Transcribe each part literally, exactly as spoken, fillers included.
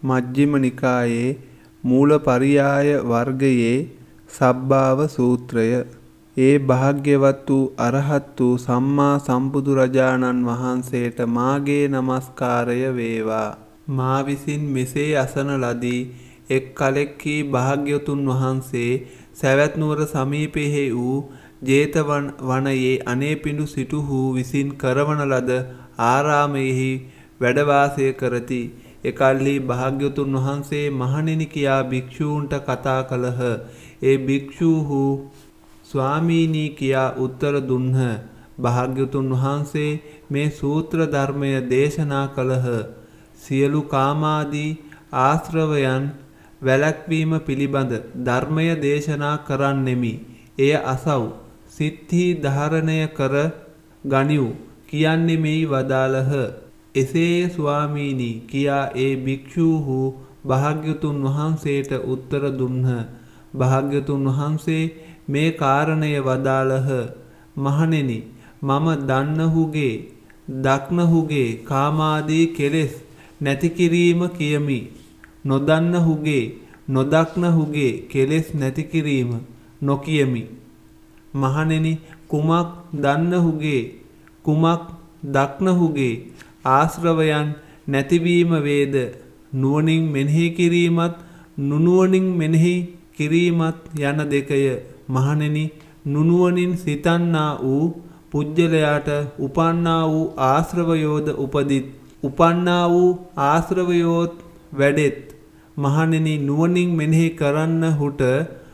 මජ්ක්‍ධිම නිකායේ මූලපරියාය වර්ගයේ සබ්බාව සූත්‍රය. ඒ භාග්‍යවත් වූ අරහත් වූ සම්මා සම්බුදුරජාණන් වහන්සේට මාගේ නමස්කාරය වේවා. මා විසින් මෙසේ අසන ලදී. එක් කලෙක්හි භාග්‍යවතුන් වහන්සේ සැවැත් නුවර සමීපයෙහි වූ ජේතවන් වනයේ අනේපිඬු සිටුහු විසින් කරවන ලද ආරාමයෙහි වැඩ වාසය කරති. එකල්හි භාග්‍යවතුන් වහන්සේ මහණෙනි කියා භික්ෂූන්ට කතා කළහ. ඒ භික්ෂූහු ස්වාමීනි කියා උත්තර දුන්හ. භාග්‍යවතුන් වහන්සේ මේ සූත්‍ර ධර්මය දේශනා කළහ. සියලු කාමාදී ආශ්‍රවයන් වැළැක්වීම පිළිබඳ ධර්මය දේශනා කරන්නෙමි. එය අසව් සිත්හි ධාරණය කර ගනිව් කියන්නේ මෙයි වදාළහ. එසේය ස්වාමීනි කියා ඒ භික්ෂූහු භාග්‍යවතුන් වහන්සේට උත්තර දුන්හ. භාග්‍යවතුන් වහන්සේ මේ කාරණය වදාළහ. මහණෙනි, මම දන්නහුගේ දක්නහුගේ කාමාදී කෙලෙස් නැති කිරීම කියමි. නොදන්නහුගේ නොදක්නහුගේ කෙලෙස් නැති කිරීම නොකියමි. මහණෙනි, කුමක් දන්නහුගේ කුමක් දක්නහුගේ ආශ්‍රවයන් නැතිවීම වේද? නුවණින් මෙනෙහි කිරීමත් නුනුවණින් මෙනෙහි කිරීමත් යන දෙකය. මහණෙනි, නුනුවණින් සිතන්නා වූ පුජ්‍යලයාට උපන්නා වූ ආශ්‍රවයෝද උපදිත්. උපන්නා වූ ආශ්‍රවයෝත් වැඩෙත්. මහණෙනි, නුවණින් මෙනෙහි කරන්නහුට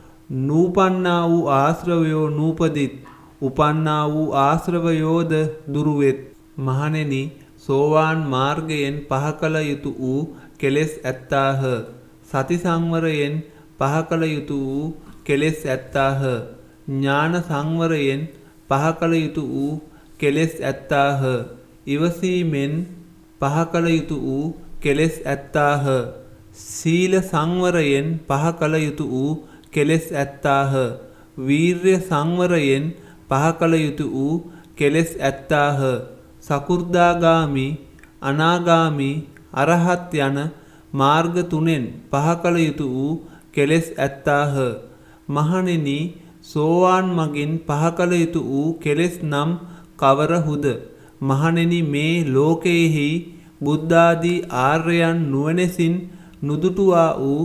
නූපන්නා වූ ආශ්‍රවයෝ නූපදිත්. උපන්නා වූ ආශ්‍රවයෝද දුරුවෙත්. මහණෙනි, සෝවාන් මාර්ගයෙන් පහ කළ යුතු වූ කෙලෙස් ඇත්තාහ. සති සංවරයෙන් පහ කළ යුතු වූ කෙලෙස් ඇත්තාහ. ඥාන සංවරයෙන් පහ කළ යුතු වූ කෙලෙස් ඇත්තාහ. ඉවසීමෙන් පහ කළ යුතු වූ කෙලෙස් ඇත්තාහ. සීල සංවරයෙන් පහ කළ යුතු වූ කෙලෙස් ඇත්තාහ. වීර්ය සංවරයෙන් පහ කළ යුතු වූ කෙලෙස් ඇත්තාහ. සකු르දාගාමි, අනාගාමි, අරහත් යන මාර්ග තුනෙන් පහ කළ යුතු වූ කෙලෙස් ඇත්තාහ. මහණෙනි, සෝවාන් මගින් පහ කළ යුතු වූ කෙලෙස් නම් කවරහුද? මහණෙනි, මේ ලෝකයෙහි බුද්ධාදී ආර්යයන් නුවණැසින් නුදුටුවා වූ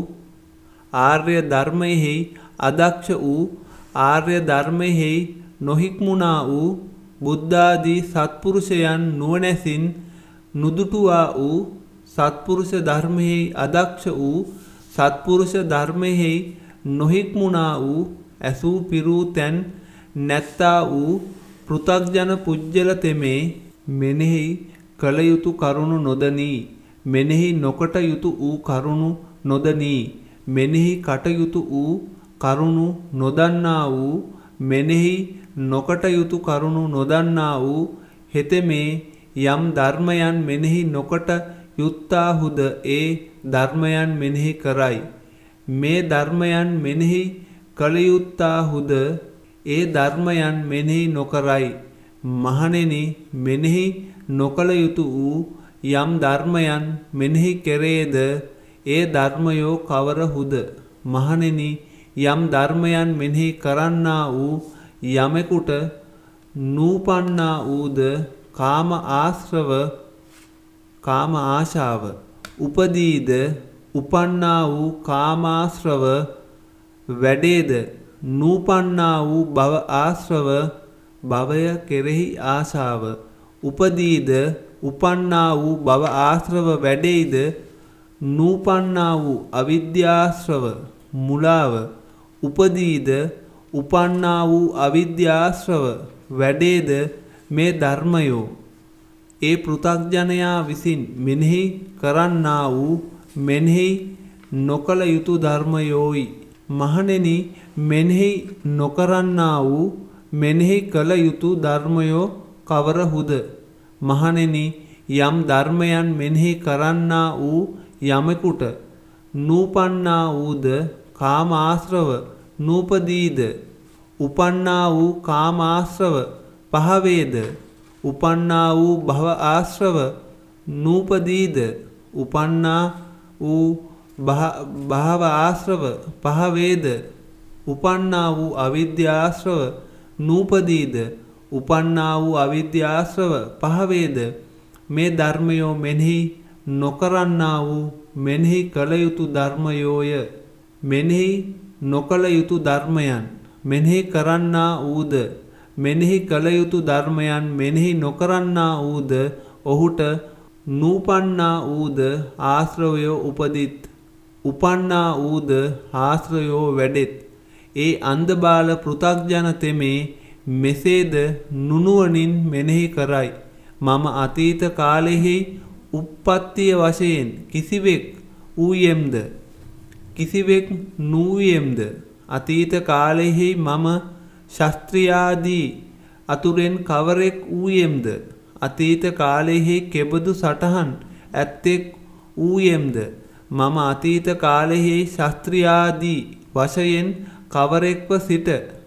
ආර්ය ධර්මයෙහි අදක්ෂ වූ ආර්ය ධර්මයෙහි නොහික්මුණා වූ බුද්ධාදී සත්පුරුෂයන් නුවණැසින් නුදුටුවා වූ සත්පුරුෂ ධර්මයෙහි අදක්ෂ වූ සත්පුරුෂ ධර්මයෙහි නොහික්මුණා වූ ඇසූ පිරූ තැන් නැත්තා වූ පෘථග්ජන පුජ්‍යල තෙමේ මෙනෙහි කළ යුතු කරුණු නොදනී. මෙනෙහි නොකොට යුතු වූ කරුණු නොදනී. මෙනෙහි කටයුතු වූ කරුණු නොදන්නා වූ මෙනෙහි නොකට යුතු කරුණු නොදන්නා වූ හෙතෙමේ යම් ධර්මයන් මෙනෙහි නොකොට යුත්තාහුද ඒ ධර්මයන් මෙනෙහි කරයි. මේ ධර්මයන් මෙනෙහි කළ යුත්තාහුද ඒ ධර්මයන් මෙනෙහි නොකරයි. මහණෙනි, මෙනෙහි නොකළ යුතු වූ යම් ධර්මයන් මෙනෙහි කෙරේද ඒ ධර්මයෝ කවරහුද? මහණෙනි, යම් ධර්මයන් මෙනෙහි කරන්නා වූ යමෙකුට නූපන්නා වූද කාම ආශ්‍රව කාම ආශාව උපදීද උපන්නා වූ කාමාශ්‍රව වැඩේද නූපන්නා වූ භව ආශ්‍රව භවය කෙරෙහි ආශාව උපදීද උපන්නා වූ භව ආශ්‍රව වැඩේද නූපන්නා වූ අවිද්‍යාශ්‍රව මුලාව උපදීද උපන්නා වූ අවිද්‍යාශ්‍රව වැඩේද මේ ධර්මයෝ ඒ පෘථග්ජනයා විසින් මෙනෙහි කරන්නා වූ මෙනෙහි නොකළ යුතු ධර්මයෝයි. මහණෙනි, මෙනෙහි නොකරන්නා වූ මෙනෙහි කළ යුතු ධර්මයෝ කවරහුද? මහණෙනි, යම් ධර්මයන් මෙනෙහි කරන්නා වූ යමෙකුට නූපන්නා වූද කාමාශ්‍රව නූපදීද උපන්නා වූ කාමාශ්‍රව පහවේද උපන්නා වූ භව ආශ්‍රව නූපදීද උපන්නා වූ භාව ආශ්‍රව පහ වේද? උපන්නා වූ අවිද්‍යාශ්‍රව නූපදීද? උපන්නා වූ අවිද්‍යාශ්‍රව පහ වේද? මේ ධර්මයෝ මෙනෙහි නොකරන්නා වූ මෙනෙහි කළ යුතු ධර්මයෝය. මෙනෙහි නොකළ යුතු ධර්මයන් මෙනෙහි කරන්නා වූද? මෙනෙහි කළ යුතු ධර්මයන් මෙනෙහි නොකරන්නා වූද? ඔහුට නූපන්නා වූද ආශ්‍රවයෝ උපදිත්. උපන්නා වූද ආශ්‍රයෝ වැඩෙත්. ඒ අන්ධබාල පෘථග්ජන තෙමේ මෙසේද නුනුවණින් මෙනෙහි කරයි. මම අතීත කාලෙහි උප්පත්තිය වශයෙන් කිසිවෙක් වූයෙම්ද? කිසිවෙක් නූයෙම්ද? අතීත කාලෙහි මම ශාස්ත්‍රියාදී අතුරෙන් කවරෙක් වූයෙම්ද? අතීත කාලෙහි කෙබඳු සටහන් ඇත්තෙක් වූයෙම්ද? මම අතීත කාලෙහි ශාස්ත්‍රියාදී වශයෙන් කවරෙක්ව සිට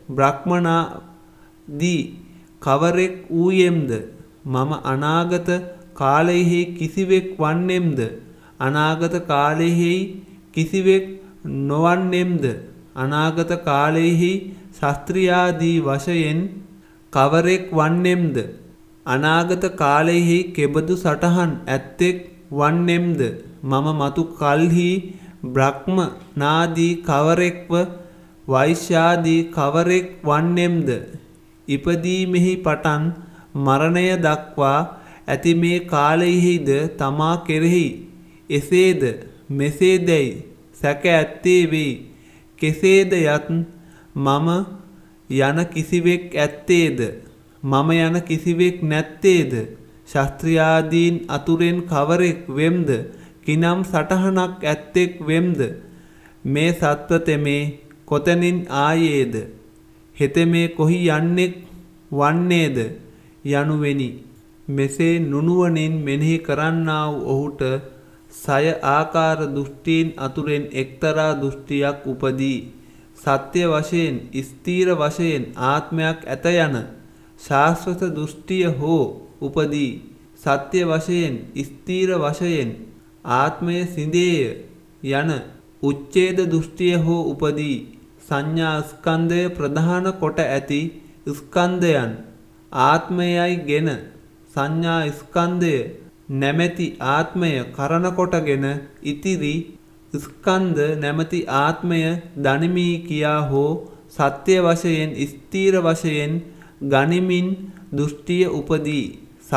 බ්‍රහ්මනාදී කවරෙක් වූයෙම්ද? මම අනාගත කාලෙහි කිසිවෙක් වන්නෙම්ද? අනාගත කාලෙහි කිසිවෙක් නොවන්නෙම්ද? අනාගත කාලෙහි ශාස්ත්‍රියාදී වශයෙන් කවරෙක් වන්නෙම්ද? අනාගත කාලෙහි කෙබඳු සටහන් ඇත්තෙක් වන්නෙම්ද? මම මතු කල්හි බ්‍රහ්ම නාදී කවරෙක්ව වෛශ්‍යාදී කවරෙක් වන්නෙම්ද? ඉපදීමෙහි පටන් මරණය දක්වා ඇති මේ කාලයෙහිද තමා කෙරෙහි එසේද මෙසේදැයි සැක ඇත්තේ වෙයි. කෙසේද යත් මම යන කිසිවෙක් ඇත්තේද? මම යන කිසිවෙක් නැත්තේද? ශාස්ත්‍රියාදීන් අතුරෙන් කවරෙක් වෙම්ද? කිනම් සටහනක් ඇත්තෙක් වෙම්ද? මේ සත්ව තෙමේ කොතනින් ආයේද? හෙතෙමේ කොහි යන්නෙක් වන්නේද? යනුවෙනි. මෙසේ නුනුවණින් මෙනෙහි කරන්නා වූ ඔහුට සය ආකාර දෘෂ්ටීන් අතුරෙන් එක්තරා දෘෂ්ටියක් උපදී. සත්‍ය වශයෙන් ස්ථීර වශයෙන් ආත්මයක් ඇත යන ශාස්ත්‍රත දෘෂ්ටිය හෝ උපදී. සත්‍ය වශයෙන් ස්ථීර වශයෙන් ආත්මය සිඳේය යන උච්ඡේද දෘෂ්ටිය හෝ උපදී. සංඥා ස්කන්ධය ප්‍රධාන කොට ඇති ස්කන්ධයන් ආත්මයයි ගෙන සංඥා ස්කන්ධය නැමැති ආත්මය කරන කොටගෙන ඉතිරි ස්කන්ධ නැමැති ආත්මය දනිමි කියා හෝ සත්‍ය වශයෙන් ස්ථීර වශයෙන් ගනිමින් දෘෂ්ටිය උපදී.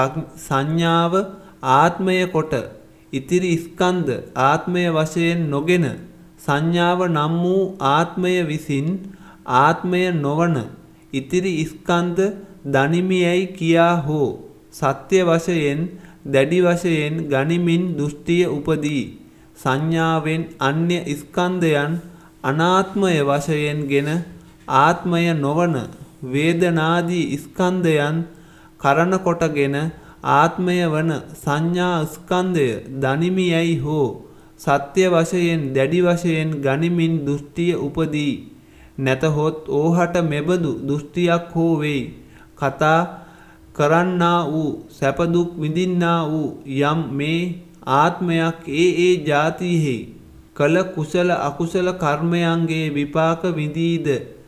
සංඥාව ආත්මය කොට ඉතිරි ස්කන්ධ ආත්මය වශයෙන් නොගෙන සංඥාව නම් වූ ආත්මය විසින් ආත්මය නොවන ඉතිරි ස්කන්ධ දනිමියයි කියා හෝ සත්‍ය වශයෙන් දැඩි වශයෙන් ගනිමින් දෘෂ්ටිය උපදී. සංඥාවෙන් අන්‍ය ස්කන්ධයන් අනාත්මය වශයෙන් ගෙන ආත්මය නොවන වේදනාදී ස්කන්ධයන් කරන කොටගෙන ආත්මය වන සංඥා ස්කන්ධය දනිමියයි හෝ සත්‍ය වශයෙන් දැඩි වශයෙන් ගනිමින් දෘෂ්ටිය උපදී. නැතහොත් ඕහට මෙබඳු දෘෂ්ටියක් හෝ වෙයි. කතා කරන්නා වූ සැප දුක් විඳින්නා වූ යම් මේ ආත්මයක් ඒ ඒ ජාතියෙහි කළ කුසල අකුසල කර්මයන්ගේ විපාක විඳීද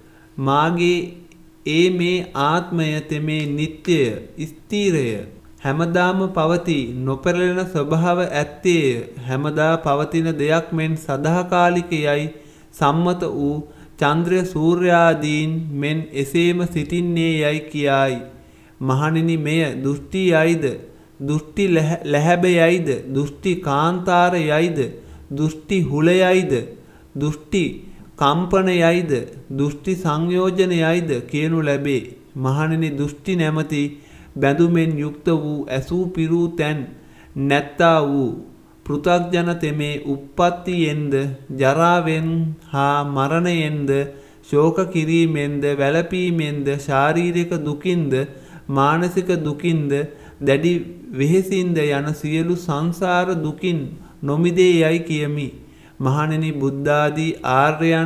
මාගේ ඒ මේ ආත්මය තෙමේ නිට්ටය ස්ථීරය හැමදාම පවතී නොපෙරළෙන ස්වභාව ඇත්තේය. හැමදා පවතින දෙයක් මෙන් සදාකාලිකයයි සම්මත වූ චන්ද්‍ර සූර්යාදීන් මෙන් එසේම සිටින්නේ යයි කියායි. මහණෙනි මෙය දෘෂ්ටියයිද? දෘෂ්ටි ලැහැබයයිද? දෘෂ්ටි කාන්තාරයයිද? දෘෂ්ටි හුලයයිද? දෘෂ්ටි කම්පනයයිද? දෘෂ්ටි සංයෝජනයයිද කියනු ලැබේ. මහණෙනි දෘෂ්ටි නැමැති බැඳුමෙන් යුක්ත වූ ඇසූ පිරූ තැන් නැත්තා වූ පෘථග්ජන තෙමේ උප්පත්තියෙන්ද ජරාවෙන් හා මරණයෙන්ද ශෝක කිරීමෙන්ද වැළපීමෙන්ද ශාරීරික දුකින්ද මානසික දුකින්ද දැඩි වෙහෙසින්ද යන සියලු සංසාර දුකින් නොමිදේ යයි කියමි. මහණෙනි බුද්ධාදී ආර්යයන්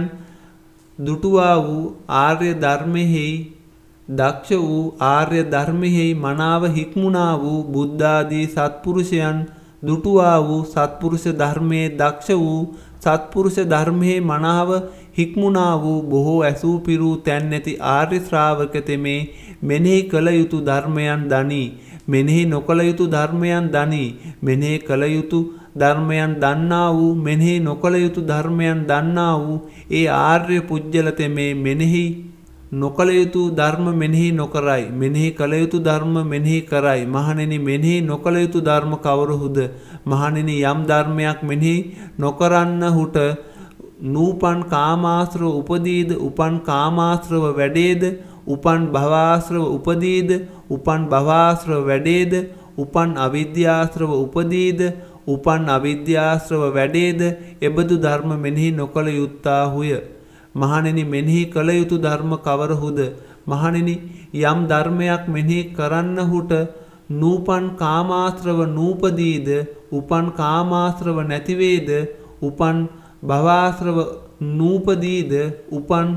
දුටුවා වූ ආර්ය ධර්මෙහි දක්ෂ වූ ආර්ය ධර්මෙහි මනාව හික්මුණා වූ බුද්ධාදී සත්පුරුෂයන් දුටුවා වූ සත්පුරුෂ ධර්මයේ දක්ෂ වූ සත්පුරුෂ ධර්මයේ මනාව හික්මුණා වූ බොහෝ ඇසූ පිරූ තැන් නැති ආර්ය ශ්‍රාවක තෙමේ මෙනෙහි කළ යුතු ධර්මයන් දනී. මෙනෙහි නොකළ යුතු ධර්මයන් දනී. මෙනෙහි කළ යුතු ධර්මයන් දන්නා වූ මෙනෙහි නොකළ යුතු ධර්මයන් දන්නා වූ ඒ ආර්ය පුජ්‍යල තෙමේ මෙනෙහි නොකළ යුතු ධර්ම මෙනෙහි නොකරයි. මෙනෙහි කළ යුතු ධර්ම මෙනෙහි කරයි. මහණෙනි මෙනෙහි නොකළ යුතු ධර්ම කවරහුද? මහණෙනි යම් ධර්මයක් මෙනෙහි නොකරන්නහුට නූපන් කාමාශ්‍රව උපදීද? උපන් කාමාශ්‍රව වැඩේද? උපන් භවආශ්‍රව උපදීද? උපන් භවආශ්‍රව වැඩේද? උපන් අවිද්‍යාශ්‍රව උපදීද? උපන් අවිද්‍යාශ්‍රව වැඩේද? එබඳු ධර්ම මෙනෙහි නොකළ යුත්තාහුය. මහණෙනි මෙනෙහි කළ යුතු ධර්ම කවරහුද? මහණෙනි යම් ධර්මයක් මෙනෙහි කරන්නහුට නූපන් කාමාශ්‍රව නූපදීද? උපන් කාමාශ්‍රව නැතිවේද? උපන් භවආශ්‍රව නූපදීද? උපන්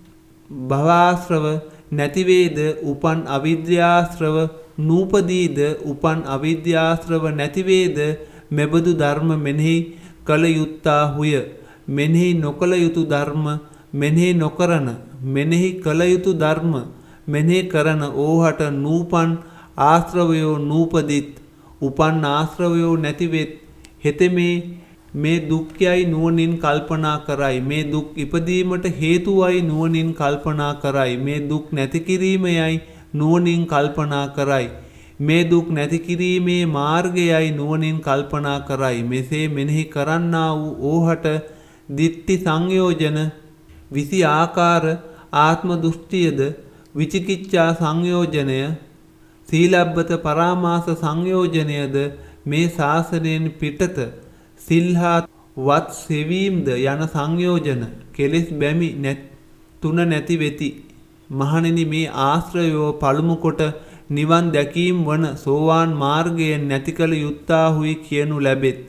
භවආශ්‍රව නැතිවේද? උපන් අවිද්‍යාශ්‍රව නූපදීද? උපන් අවිද්‍යාශ්‍රව නැතිවේද? මෙබඳු ධර්ම මෙනෙහි කළ යුත්තාහුය. මෙනෙහි නොකළ යුතු ධර්ම මෙනෙහි නොකරන මෙනෙහි කළ යුතු ධර්ම මෙනෙහි කරන ඕහට නූපන් ආශ්‍රවයෝ නූපදිත්. උපන් ආශ්‍රවයෝ නැතිවෙත්. හෙතෙමේ මේ දුක්ඛයයි නුවණින් කල්පනා කරයි. මේ දුක් ඉපදීමට හේතුවයි නුවණින් කල්පනා කරයි. මේ දුක් නැති කිරීමයයි නුවණින් කල්පනා කරයි. මේ දුක් නැති කිරීමේ මාර්ගයයි නුවණින් කල්පනා කරයි. මෙසේ මෙනෙහි කරන්නා වූ ඕහට දිට්ඨි සංයෝජන විසි ආකාර ආත්ම දෘෂ්ටියද විචිකිච්ඡා සංයෝජනය සීලබ්බත පරාමාස සංයෝජනයද මේ ශාසනයෙන් පිටත සිල්හා වත් සෙවීම්ද යන සංයෝජන කෙලෙස් බැමි නැත් තුන නැති වෙති. මහණෙනි මේ ආශ්‍රයෝ පළමු කොට නිවන් දැකීම වන සෝවාන් මාර්ගයෙන් නැති කළ යුත්තාහුයි කියනු ලැබෙත්.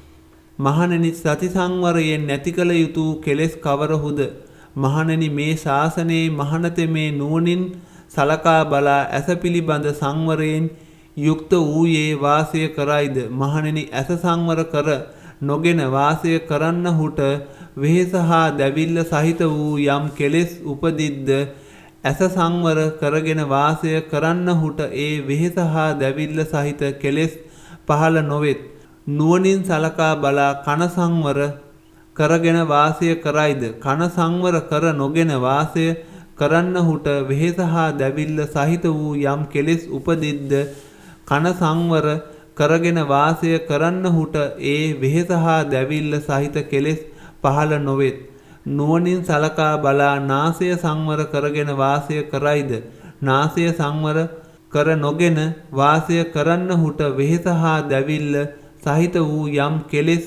මහණෙනි සති සංවරයෙන් නැති කළ යුතු කෙලෙස් කවරහුද? මහණෙනි මේ ශාසනයේ මහණතෙමේ නුවණින් සලකා බලා ඇස පිළිබඳ සංවරයෙන් යුක්ත වූයේ වාසය කරයිද? මහණෙනි ඇස සංවර කර නොගෙන වාසය කරන්නහුට වෙහෙස හා දැවිල්ල සහිත වූ යම් කෙලෙස් උපදිද්ද ඇස සංවර කරගෙන වාසය කරන්නහුට ඒ වෙහෙස හා දැවිල්ල සහිත කෙලෙස් පහළ නොවෙත්. නුවණින් සලකා බලා කන සංවර කරගෙන වාසය කරයිද? කන සංවර කර නොගෙන වාසය කරන්නහුට වෙහෙස හා දැවිල්ල සහිත වූ යම් කෙලෙස් උපදිද්ද කන සංවර කරගෙන වාසය කරන්නහුට ඒ වෙහෙස හා දැවිල්ල සහිත කෙලෙස් පහළ නොවෙත්. නුවණින් සලකා බලා නාසය සංවර කරගෙන වාසය කරයිද? නාසය සංවර කර නොගෙන වාසය කරන්නහුට වෙහෙස හා දැවිල්ල සහිත වූ යම් කෙලෙස්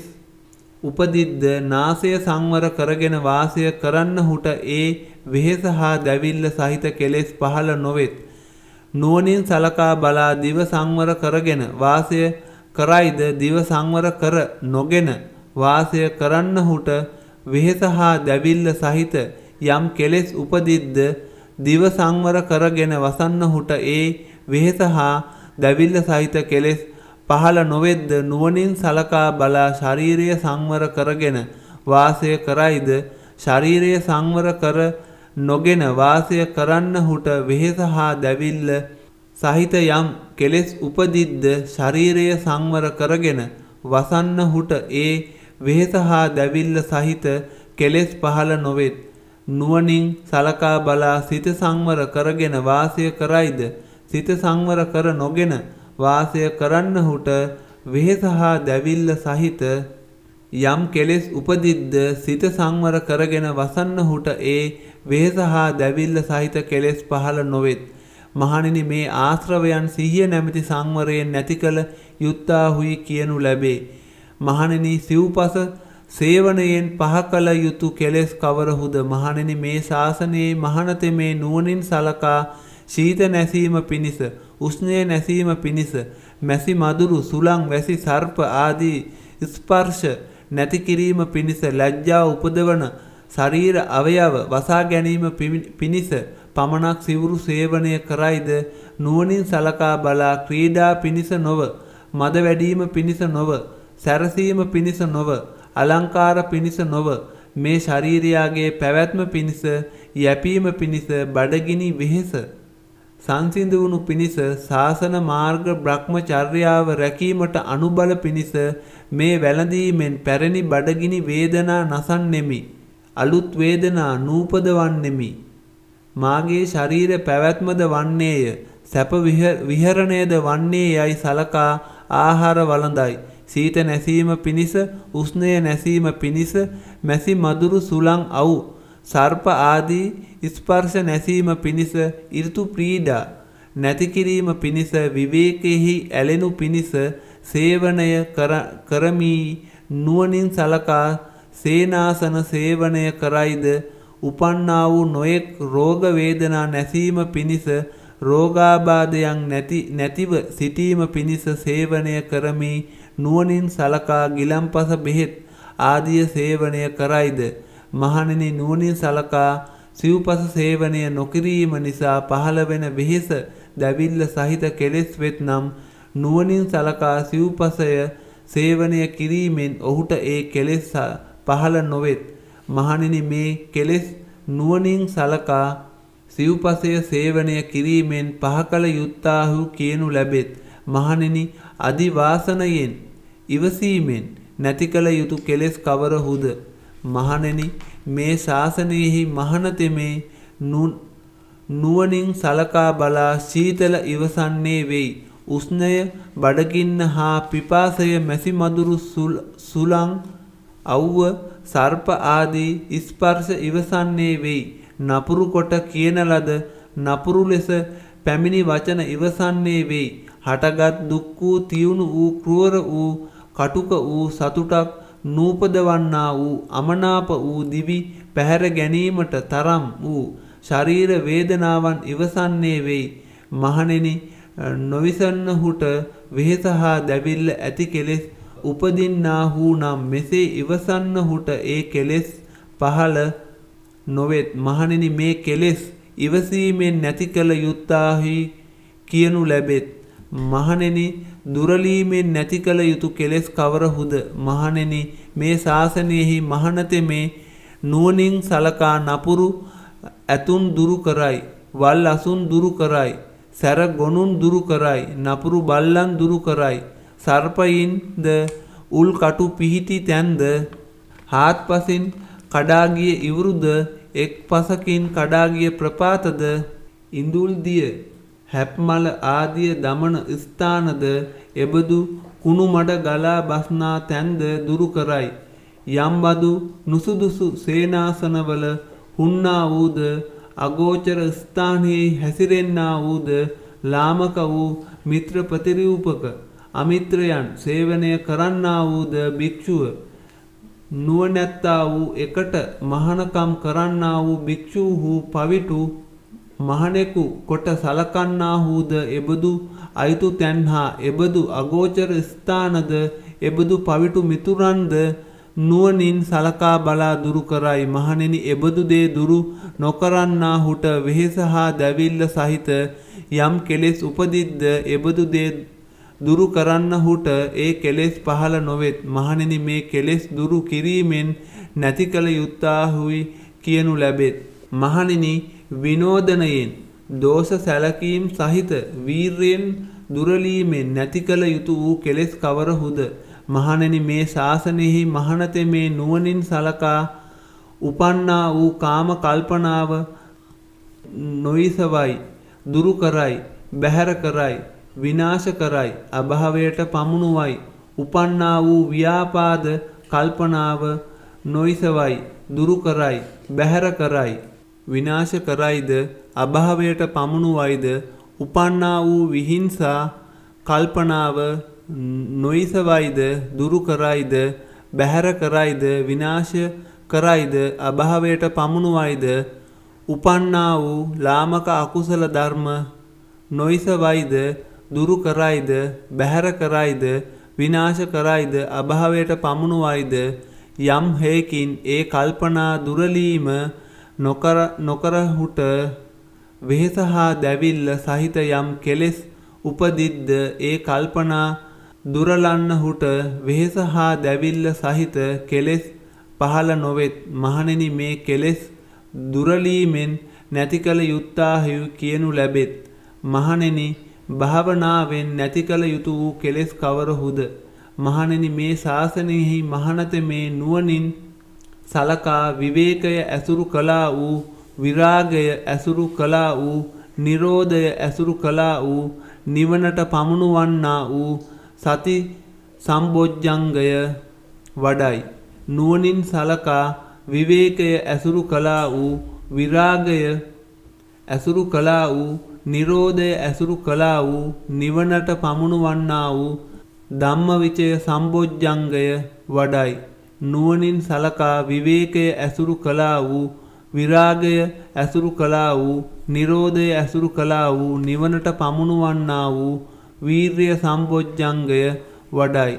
උපදිද්ද නාසය සංවර කරගෙන වාසය කරන්නහුට ඒ වෙහෙස හා දැවිල්ල සහිත කෙලෙස් පහළ නොවෙත්. නුවණින් සලකා බලා දිව සංවර කරගෙන වාසය කරයිද? දිව සංවර කර නොගෙන වාසය කරන්නහුට වෙහෙස හා දැවිල්ල සහිත යම් කෙලෙස් උපදිද්ද දිව සංවර කරගෙන වසන්නහුට ඒ වෙහෙස හා දැවිල්ල සහිත කෙලෙස් පහළ නොවෙද්ද? නුවණින් සලකා බලා ශරීරය සංවර කරගෙන වාසය කරයිද? ශරීරය සංවර කර නොගෙන වාසය කරන්නහුට වෙහෙස හා දැවිල්ල සහිත යම් කෙලෙස් උපදිද්ද ශරීරය සංවර කරගෙන වසන්නහුට ඒ වෙහෙස හා දැවිල්ල සහිත කෙලෙස් පහළ නොවෙත්. නුවණින් සලකා බලා සිත සංවර කරගෙන වාසය කරයිද? සිත සංවර කර නොගෙන වාසය කරන්නහුට වෙහෙස හා දැවිල්ල සහිත යම් කෙලෙස් උපදිද්ද සිත සංවර කරගෙන වසන්නහුට ඒ වෙහෙස හා දැවිල්ල සහිත කෙලෙස් පහළ නොවෙත්. මහණෙනි මේ ආශ්‍රවයන් සිහිය නැමැති සංවරයෙන් නැති කළ යුත්තාහුයි කියනු ලැබේ. මහණෙනි සිව්පස සේවනයෙන් පහ කළ යුතු කෙලෙස් කවරහුද? මහණෙනි මේ ශාසනයේ මහණතෙමේ නුවණින් සලකා ශීත නැසීම පිණිස උෂ්ණය නැසීම පිණිස මැසි මදුරු සුළං වැසි සර්ප ආදී ස්පර්ශ නැති කිරීම පිණිස ලැජ්ජා උපදවන ශරීර අවයව වසා ගැනීම පිණිස පමණක් සිවුරු සේවනය කරයිද? නුවණින් සලකා බලා ක්‍රීඩා පිණිස නොව මද වැඩීම පිණිස නොව, සැරසීම පිණිස නොව, අලංකාර පිණිස නොව, මේ ශරීරයාගේ පැවැත්ම පිණිස, යැපීම පිණිස, බඩගිනි වෙහෙස සංසිඳුණු පිණිස, ශාසන මාර්ග බ්‍රහ්මචර්යාව රැකීමට අනුබල පිණිස මේ වැළඳීමෙන් පැරණි බඩගිනි වේදනා නසන්නෙමි. අලුත් වේදනා නූපදවන්නෙමි. මාගේ ශරීර පැවැත්මද වන්නේය, සැප විහරණයද වන්නේ යයි සලකා ආහාර වළඳයි. සීත නැසීම පිණිස, උෂ්ණය නැසීම පිණිස මැසි මදුරු සුළං අවු සර්ප ආදී ස්පර්ශ නැසීම පිණිස, ඍතු ප්‍රීඩා නැති කිරීම පිණිස, විවේකයෙහි ඇලෙනු පිණිස සේවනය කරමි. නුවණින් සලකා සේනාසන සේවනය කරයිද, උපන්නා වූ නොයෙක් රෝග වේදනා නැසීම පිණිස, රෝගාබාධයන් නැති නැතිව සිටීම පිණිස සේවනය කරමි. නුවණින් සලකා ගිලම්පස බෙහෙත් ආදිය සේවනය කරයිද. මහණෙනි, නුවණින් සලකා සිව්පස සේවනය නොකිරීම නිසා පහළ වෙන වෙහෙස දැවිල්ල සහිත කෙලෙස් වෙත්නම්, නුවණින් සලකා සිව්පසය සේවනය කිරීමෙන් ඔහුට ඒ කෙලෙස් පහළ නොවෙත්. මහණෙනි, මේ කෙලෙස් නුවණින් සලකා සිව්පසය සේවනය කිරීමෙන් පහ කළ යුත්තාහු කියනු ලැබෙත්. මහණෙනි, අදිවාසනයෙන් ඉවසීමෙන් නැති කළ යුතු කෙලෙස් කවරහුද? මහණෙනි, මේ ශාසනයෙහි මහණතෙමේ නුවණින් සලකා බලා සීතල ඉවසන්නේ වෙයි. උෂ්ණය, බඩගින්න හා පිපාසය, මැසි මදුරු සුළං අව්ව සර්ප ආදී ස්පර්ශ ඉවසන්නේ වෙයි. නපුරු කොට කියන ලද නපුරු ලෙස පැමිණි වචන ඉවසන්නේ වෙයි. හටගත් දුක් වූ, තියුණු වූ, ක්‍රූර වූ, කටුක වූ සතුටක් නූපදවන්නා වූ, අමනාප වූ, දිවි පැහැර ගැනීමට තරම් වූ ශරීර වේදනාවන් ඉවසන්නේ වෙයි. මහණෙනි, නොවිසන්නහුට වෙහෙස හා දැවිල්ල ඇති කෙලෙස් උපදින්නාහු නම් මෙසේ ඉවසන්නහුට ඒ කෙලෙස් පහළ නොවෙත්. මහණෙනි, මේ කෙලෙස් ඉවසීමෙන් නැති කළ යුත්තාහි කියනු ලැබෙත්. මහණෙනි, දුරලීමෙන් නැති කළ යුතු කෙලෙස් කවරහුද? මහණෙනි, මේ ශාසනයෙහි මහණතෙමේ නුවණින් සලකා නපුරු ඇතුන් දුරු කරයි, වල් අසුන් දුරු කරයි, සැර ගොනුන් දුරු කරයි, නපුරු බල්ලන් දුරු කරයි, සර්පයින්ද උල් කටු පිහිටි තැන්ද හාත්පසින් කඩාගිය ඉවුරුද, එක් පසකින් කඩාගිය ප්‍රපාතද, ඉඳුල් දිය හැප්මල ආදිය දමන ස්ථානද, එබඳු කුණු මඩ ගලා බස්නා තැන්ද දුරු කරයි. යම්බදු නුසුදුසු සේනාසනවල හුන්නා වූද, අගෝචර ස්ථානයේ හැසිරෙන්නා වූද, ලාමක වූ මිත්‍ර ප්‍රතිරූපක අමිත්‍රයන් සේවනය කරන්නා වූද භික්ෂුව, නුවණැත්තා වූ එකට මහානකම් කරන්නා වූ භික්ෂූහු පවිටු මහණෙකු කොට සලකන්නාහුද, එබඳු අයිතු තැන්හා එබඳු අගෝචර ස්ථානද, එබඳු පවිටු මිතුරන්ද නුවණින් සලකා බලා දුරු කරයි. මහණෙනි, එබඳු දේ දුරු නොකරන්නාහුට වෙහෙස හා දැවිල්ල සහිත යම් කෙලෙස් උපදිද්ද, එබඳු දේ දුරු කරන්නහුට ඒ කෙලෙස් පහළ නොවෙත්. මහණෙනි, මේ කෙලෙස් දුරු කිරීමෙන් නැති කළ යුත්තාහුයි කියනු ලැබෙත්. මහණෙනි, විනෝදනයෙන්, දෝෂ සැලකීම් සහිත වීර්යෙන් දුරලීමෙන් නැති කළ යුතු වූ කෙලෙස් කවරහුද? මහණෙනි, මේ ශාසනයෙහි මහණතෙමේ නුවණින් සලකා උපන්නා වූ කාම කල්පනාව නොයිසවයි, දුරු කරයි, බැහැර කරයි, විනාශ කරයි, අභාවයට පමුණුවයි. උපන්නා වූ ව්‍යාපාද කල්පනාව නොයිසවයි, දුරු කරයි, බැහැර කරයි, විනාශ කරයිද, අභාවයට පමුණුවයිද. උපන්නා වූ විහිංසා කල්පනාව නොයිසවයිද, දුරු කරයිද, බැහැර කරයිද, විනාශ කරයිද, අභාවයට පමුණුවයිද. උපන්නා වූ ලාමක අකුසල ධර්ම නොයිසවයිද, දුරු කරයිද, බැහැර කරයිද, විනාශ කරයිද, අභාවයට පමුණුවයිද. යම් හේකින් ඒ කල්පනා දුරලීම නොකර නොකරහුට වෙහෙස හා දැවිල්ල සහිත යම් කෙලෙස් උපදිද්ද, ඒ කල්පනා දුරලන්නහුට වෙහෙස හා දැවිල්ල සහිත කෙලෙස් පහළ නොවෙත්. මහණෙනි මේ කෙලෙස් දුරලීමෙන් නැති කළ යුත්තාහු කියනු ලැබෙත්. මහණෙනි භාවනාවෙන් නැති කළ යුතු වූ කෙලෙස් කවරහුද? මහණෙනි මේ ශාසනයෙහි මහණත මේ නුවණින් සලකා විවේකය ඇසුරු කළා වූ, විරාගය ඇසුරු කළා වූ, නිරෝධය ඇසුරු කළා වූ, නිවනට පමුණුවන්නා වූ සති සම්බොජ්ජංගය වඩයි. නුවණින් සලකා විවේකය ඇසුරු කළා වූ, විරාගය ඇසුරු කළා වූ, නිරෝධය ඇසුරු කළා වූ, නිවනට පමුණුවන්නා වූ ධම්මවිචය සම්බොජ්ජංගය වඩයි. නුවණින් සලකා විවේකය ඇසුරු කළා වූ, විරාගය ඇසුරු කළා වූ, නිරෝධය ඇසුරු කළා වූ, නිවනට පමුණුවන්නා වූ වීර්ය සම්බොජ්ජංගය වඩයි.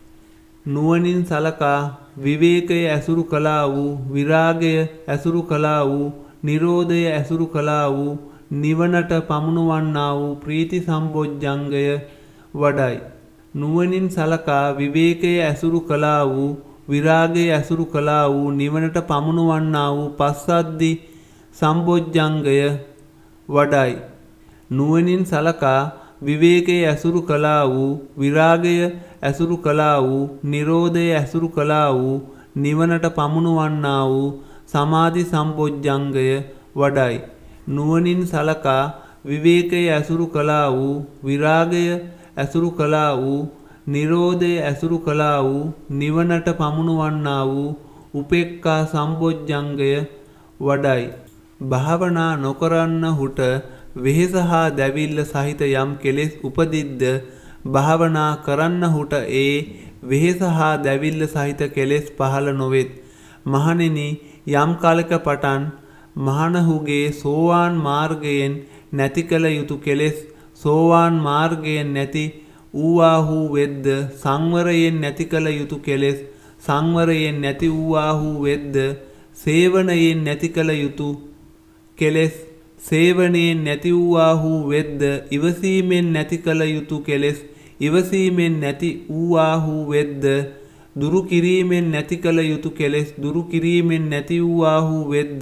නුවණින් සලකා විවේකය ඇසුරු කළා වූ, විරාගය ඇසුරු කළා වූ, නිරෝධය ඇසුරු කළා වූ, නිවනට පමුණුවන්නා වූ ප්‍රීති සම්බොජ්ජංගය වඩයි. නුවණින් සලකා විවේකය ඇසුරු කළා වූ, විරාගය ඇසුරු කළා වූ, නිවනට පමුණුවන්නා වූ පස්සද්ධි සම්බොජ්ජංගය වඩයි. නුවණින් සලකා විවේකය ඇසුරු කළා වූ, විරාගය ඇසුරු කළා වූ, නිරෝධය ඇසුරු කළා වූ, නිවනට පමුණුවන්නා වූ සමාධි සම්බොජ්ජංගය වඩයි. නුවණින් සලකා විවේකය ඇසුරු කළා වූ, විරාගය ඇසුරු කළා වූ, නිරෝධය ඇසුරු කළා වූ, නිවනට පමුණුවන්නා වූ උපේක්ඛා සම්බොජ්ජංගය වඩයි. භාවනා නොකරන්නහුට වෙහෙස හා දැවිල්ල සහිත යම් කෙලෙස් උපදිද්ද භාවනා කරන්නහුට ඒ වෙහෙස හා දැවිල්ල සහිත කෙලෙස් පහළ නොවෙත්. මහණෙනි යම් කාලක පටන් මහණහුගේ සෝවාන් මාර්ගයෙන් නැති කළ යුතු කෙලෙස් සෝවාන් මාර්ගයෙන් නැති ඌවාහු වෙද්ද, සංවරයෙන් නැති කළ යුතු කෙලෙස් සංවරයෙන් නැති ඌවාහු වෙද්ද, සේවනයෙන් නැති කළ යුතු කෙලෙස් සේවනයෙන් නැති වූවාහු වෙද්ද, ඉවසීමෙන් නැති කළ යුතු කෙලෙස් ඉවසීමෙන් නැති වූවාහු වෙද්ද, දුරු කිරීමෙන් නැති කළ යුතු කෙලෙස් දුරු කිරීමෙන් නැති වූවාහු වෙද්ද,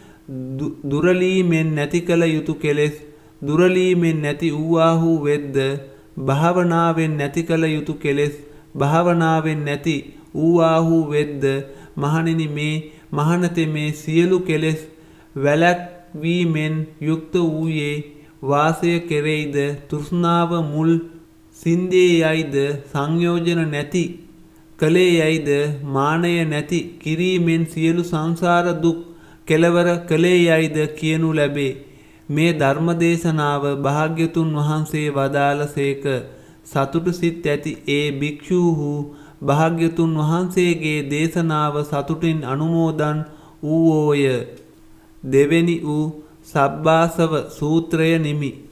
දුරලීමෙන් නැති කළ යුතු කෙලෙස් දුරලීමෙන් නැති වූවාහු වෙද්ද, භාවනාවෙන් නැති කළ යුතු කෙලෙස් භාවනාවෙන් නැති වූවාහු වෙද්ද. මහණෙනි මේ මහණතේ මේ සියලු කෙලෙස් වැළැක්වීමෙන් යුක්ත වූයේ වාසය කෙරෙයිද, තෘෂ්ණාව මුල් සින්දේ යයිද, සංයෝජන නැති කලේ යයිද, මානය නැති කිරීමෙන් සියලු සංසාර දුක් කෙලවර කලේ යයිද කියනු ලැබේ. මේ ධර්මදේශනාව භාග්‍යතුන් වහන්සේ වදාළසේක. සතුටු සිත් ඇති ඒ භික්ෂූහු භාග්‍යතුන් වහන්සේගේ දේශනාව සතුටින් අනුමෝදන් වූවෝය. දෙවෙනි වූ සබ්බාසව සූත්‍රය නිමි.